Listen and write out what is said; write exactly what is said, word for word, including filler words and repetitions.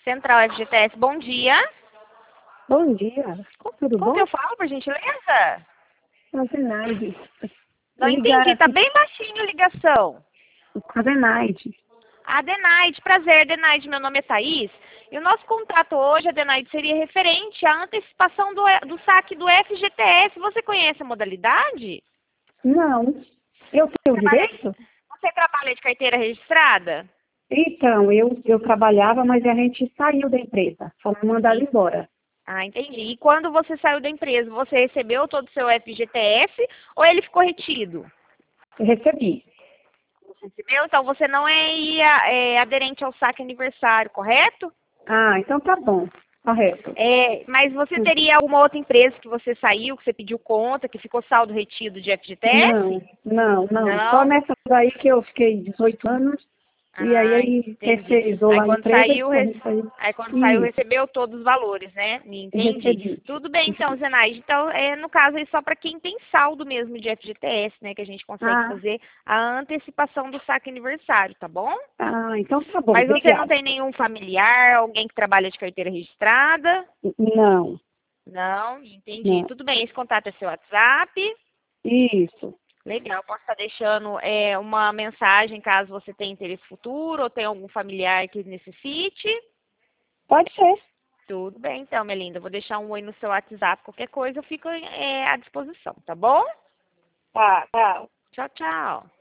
Central F G T S, bom dia. Bom dia. Tudo Como bom? que eu falo, por gentileza? Com a Zenaide. Não entendi, tá bem baixinho a ligação. Com a Zenaide. Adenaide, prazer, Adenaide, meu nome é Thaís. E o nosso contato hoje, Adenaide, seria referente à antecipação do, do saque do F G T S. Você conhece a modalidade? Não. Eu tenho Trabalha- direito? Você trabalha de carteira registrada? Então, eu, eu trabalhava, mas a gente saiu da empresa. Fomos mandados embora. Ah, entendi. E quando você saiu da empresa, você recebeu todo o seu F G T S ou ele ficou retido? Eu recebi. Recebeu? Então você não é, ia- é aderente ao saque aniversário, correto? Ah, então tá bom. Correto. É, mas você teria alguma outra empresa que você saiu, que você pediu conta, que ficou saldo retido de F G T S? Não, não, não, Não? Só nessa daí que eu fiquei dezoito anos. E aí, Ah, aí entendi. terceirizou Aí lá a quando empresa. saiu, E rece- aí, aí quando saiu, isso, recebeu todos os valores, né? Entendi. recebi. Tudo bem, então, Zenaide. Então, é, no caso, é só para quem tem saldo mesmo de F G T S, né? Que a gente consegue Ah, fazer a antecipação do saque aniversário, tá bom? ah, então tá bom. Mas você não Obrigada. tem nenhum familiar, alguém que trabalha de carteira registrada? Não, Não, entendi. não. Tudo bem, esse contato é seu WhatsApp. Isso. Legal, posso estar deixando é, uma mensagem caso você tenha interesse futuro ou tenha algum familiar que necessite. Pode ser. Tudo bem, então, minha linda. Vou deixar um oi no seu WhatsApp. Qualquer coisa eu fico é, à disposição, tá bom? Tá, tá. Tchau, tchau.